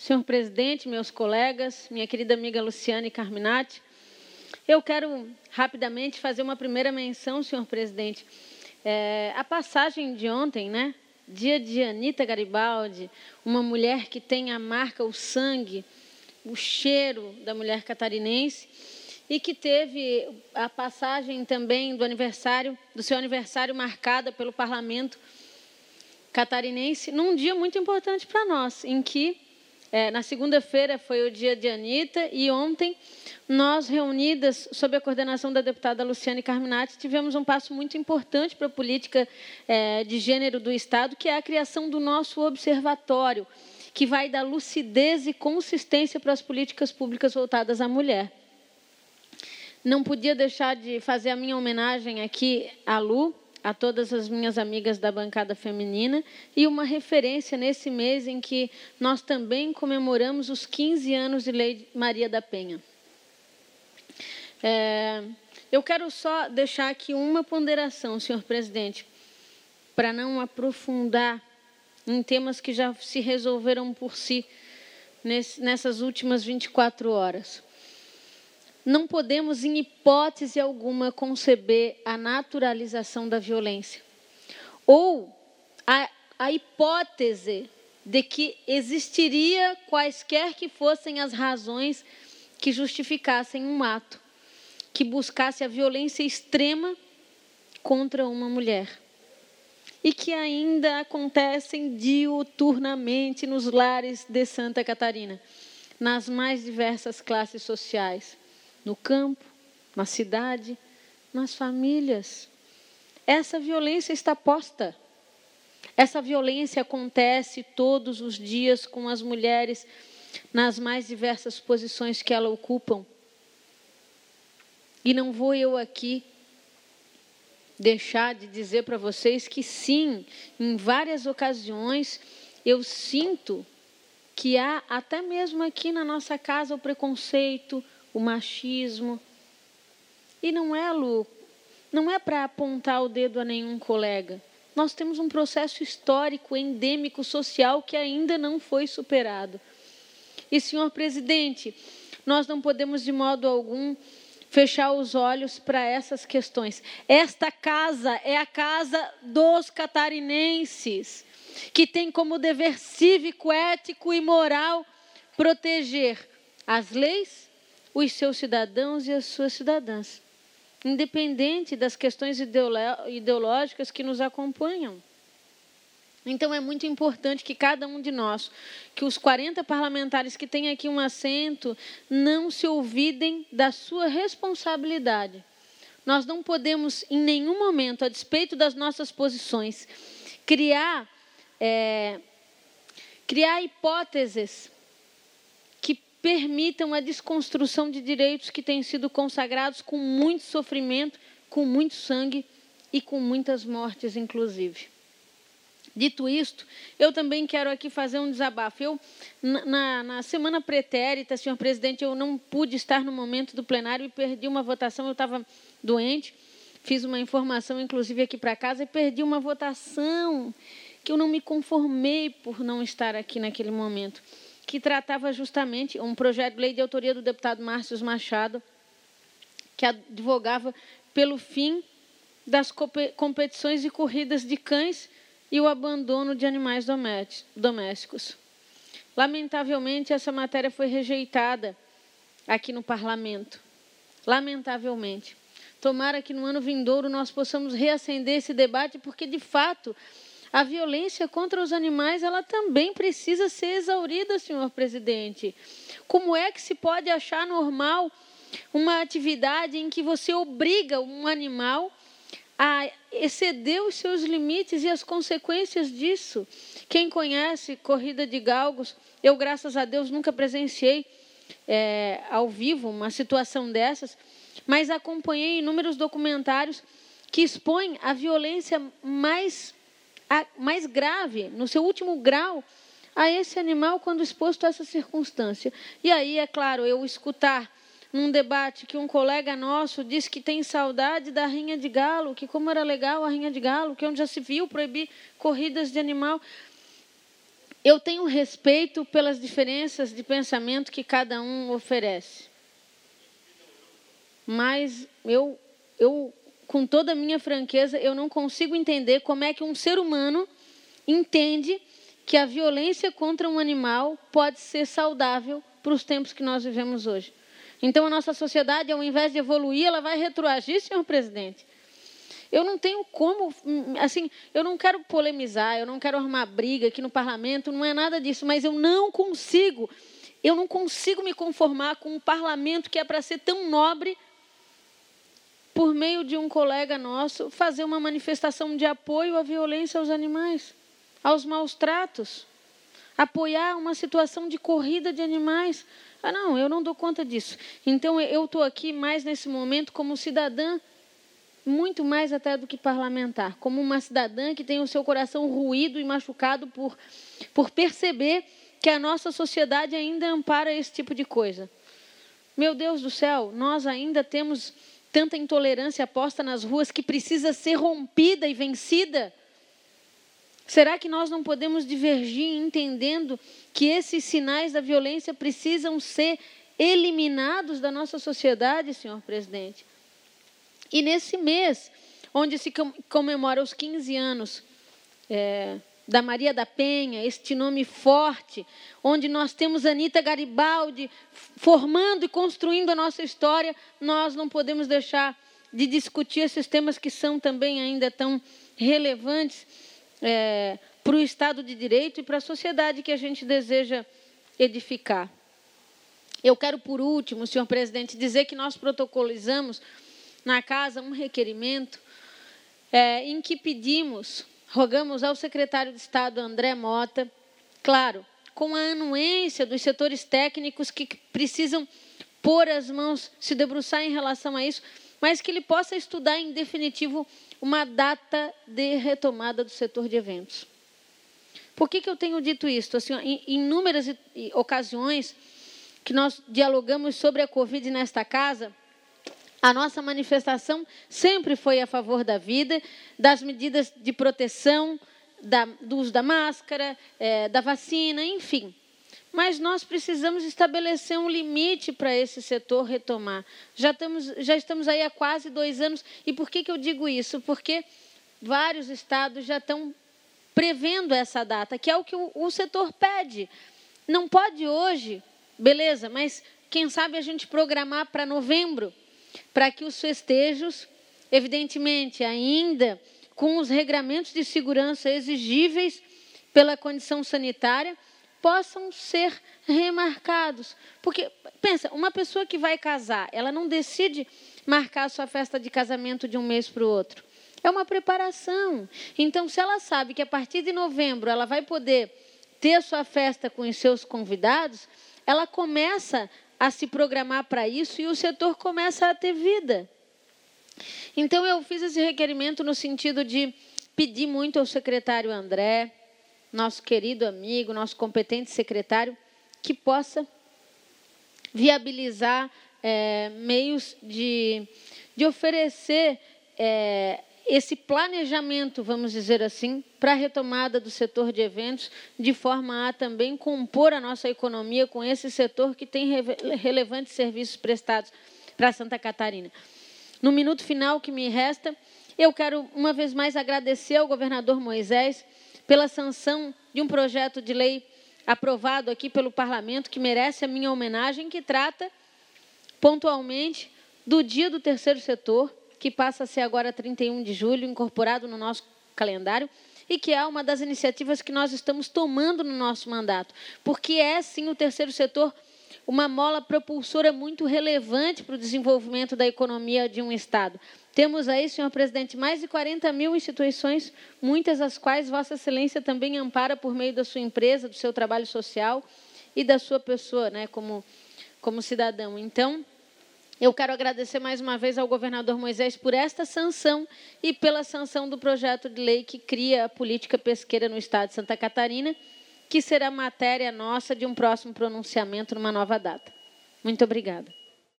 senhor presidente, meus colegas, minha querida amiga Luciane Carminati. Eu quero rapidamente fazer uma primeira menção, senhor presidente. A passagem de ontem, né? Dia de Anita Garibaldi, uma mulher que tem a marca, o sangue, o cheiro da mulher catarinense, e que teve a passagem também do seu aniversário marcada pelo parlamento catarinense, num dia muito importante para nós, em que, na segunda-feira foi o dia de Anita, e ontem, nós reunidas, sob a coordenação da deputada Luciane Carminati, tivemos um passo muito importante para a política de gênero do Estado, que é a criação do nosso observatório, que vai dar lucidez e consistência para as políticas públicas voltadas à mulher. Não podia deixar de fazer a minha homenagem aqui à Lu, a todas as minhas amigas da bancada feminina, e uma referência nesse mês em que nós também comemoramos os 15 anos de Lei Maria da Penha. Eu quero só deixar aqui uma ponderação, senhor presidente, para não aprofundar em temas que já se resolveram por si nessas últimas 24 horas. Não podemos, em hipótese alguma, conceber a naturalização da violência. Ou a hipótese de que existiria quaisquer que fossem as razões que justificassem um ato que buscasse a violência extrema contra uma mulher. E que ainda acontecem diuturnamente nos lares de Santa Catarina, nas mais diversas classes sociais. No campo, na cidade, nas famílias. Essa violência está posta. Essa violência acontece todos os dias com as mulheres nas mais diversas posições que elas ocupam. E não vou eu aqui deixar de dizer para vocês que sim, em várias ocasiões, eu sinto que há, até mesmo aqui na nossa casa, o preconceito, o machismo. E não é, Lu, não é para apontar o dedo a nenhum colega. Nós temos um processo histórico, endêmico, social, que ainda não foi superado. E, senhor presidente, nós não podemos de modo algum fechar os olhos para essas questões. Esta casa é a casa dos catarinenses, que tem como dever cívico, ético e moral proteger as leis, os seus cidadãos e as suas cidadãs, independente das questões ideológicas que nos acompanham. Então, é muito importante que cada um de nós, que os 40 parlamentares que têm aqui um assento, não se olvidem da sua responsabilidade. Nós não podemos, em nenhum momento, a despeito das nossas posições, criar hipóteses permitam a desconstrução de direitos que têm sido consagrados com muito sofrimento, com muito sangue e com muitas mortes, inclusive. Dito isto, eu também quero aqui fazer um desabafo. Na semana pretérita, senhor presidente, eu não pude estar no momento do plenário e perdi uma votação, eu estava doente, fiz uma informação, inclusive, aqui para casa, e perdi uma votação que eu não me conformei por não estar aqui naquele momento, que tratava justamente um projeto de lei de autoria do deputado Márcio Machado, que advogava pelo fim das competições de corridas de cães e o abandono de animais domésticos. Lamentavelmente, essa matéria foi rejeitada aqui no parlamento. Lamentavelmente. Tomara que no ano vindouro nós possamos reacender esse debate, porque, de fato, a violência contra os animais, ela também precisa ser exaurida, senhor presidente. Como é que se pode achar normal uma atividade em que você obriga um animal a exceder os seus limites e as consequências disso? Quem conhece corrida de galgos, eu, graças a Deus, nunca presenciei ao vivo uma situação dessas, mas acompanhei inúmeros documentários que expõem a violência mais grave, no seu último grau, a esse animal quando exposto a essa circunstância. E aí, é claro, eu escutar num debate que um colega nosso disse que tem saudade da rinha de galo, que como era legal a rinha de galo, que onde já se viu proibir corridas de animal. eu tenho respeito pelas diferenças de pensamento que cada um oferece. Mas eu, com toda a minha franqueza, eu não consigo entender como é que um ser humano entende que a violência contra um animal pode ser saudável para os tempos que nós vivemos hoje. Então, a nossa sociedade, ao invés de evoluir, ela vai retroagir, senhor presidente. Eu não tenho como, assim, eu não quero polemizar, eu não quero arrumar briga aqui no parlamento, não é nada disso, mas eu não consigo me conformar com um parlamento que é para ser tão nobre, por meio de um colega nosso, fazer uma manifestação de apoio à violência aos animais, aos maus tratos, apoiar uma situação de corrida de animais. Ah, não, eu não dou conta disso. Então, eu estou aqui mais nesse momento como cidadã, muito mais até do que parlamentar, como uma cidadã que tem o seu coração ruído e machucado por perceber que a nossa sociedade ainda ampara esse tipo de coisa. Meu Deus do céu, nós ainda temos tanta intolerância posta nas ruas que precisa ser rompida e vencida. Será que nós não podemos divergir entendendo que esses sinais da violência precisam ser eliminados da nossa sociedade, senhor presidente? E nesse mês, onde se comemora os 15 anos da Maria da Penha, este nome forte, onde nós temos Anita Garibaldi formando e construindo a nossa história, nós não podemos deixar de discutir esses temas que são também ainda tão relevantes para o Estado de Direito e para a sociedade que a gente deseja edificar. Eu quero, por último, senhor presidente, dizer que nós protocolizamos na casa um requerimento em que rogamos ao secretário de Estado, André Mota, claro, com a anuência dos setores técnicos que precisam pôr as mãos, se debruçar em relação a isso, mas que ele possa estudar em definitivo uma data de retomada do setor de eventos. Por que eu tenho dito isso? Assim, em inúmeras ocasiões que nós dialogamos sobre a Covid nesta casa, a nossa manifestação sempre foi a favor da vida, das medidas de proteção, do uso da máscara, da vacina, enfim. Mas nós precisamos estabelecer um limite para esse setor retomar. Já estamos aí há quase 2 anos. E por que eu digo isso? Porque vários estados já estão prevendo essa data, que é o que o setor pede. Não pode hoje, beleza, mas quem sabe a gente programar para novembro, para que os festejos, evidentemente, ainda com os regramentos de segurança exigíveis pela condição sanitária, possam ser remarcados. Porque, pensa, uma pessoa que vai casar, ela não decide marcar a sua festa de casamento de um mês para o outro. É uma preparação. Então, se ela sabe que a partir de novembro ela vai poder ter a sua festa com os seus convidados, ela começa a se programar para isso e o setor começa a ter vida. Então, eu fiz esse requerimento no sentido de pedir muito ao secretário André, nosso querido amigo, nosso competente secretário, que possa viabilizar meios de oferecer esse planejamento, vamos dizer assim, para a retomada do setor de eventos, de forma a também compor a nossa economia com esse setor que tem relevantes serviços prestados para Santa Catarina. No minuto final que me resta, eu quero, uma vez mais, agradecer ao governador Moisés pela sanção de um projeto de lei aprovado aqui pelo Parlamento, que merece a minha homenagem, que trata, pontualmente, do Dia do Terceiro Setor, que passa a ser agora 31 de julho, incorporado no nosso calendário, e que é uma das iniciativas que nós estamos tomando no nosso mandato, porque é, sim, o terceiro setor uma mola propulsora muito relevante para o desenvolvimento da economia de um Estado. Temos aí, senhor presidente, mais de 40 mil instituições, muitas das quais Vossa Excelência também ampara por meio da sua empresa, do seu trabalho social e da sua pessoa, né, como cidadão. Então, eu quero agradecer mais uma vez ao governador Moisés por esta sanção e pela sanção do projeto de lei que cria a política pesqueira no Estado de Santa Catarina, que será matéria nossa de um próximo pronunciamento numa nova data. Muito obrigada.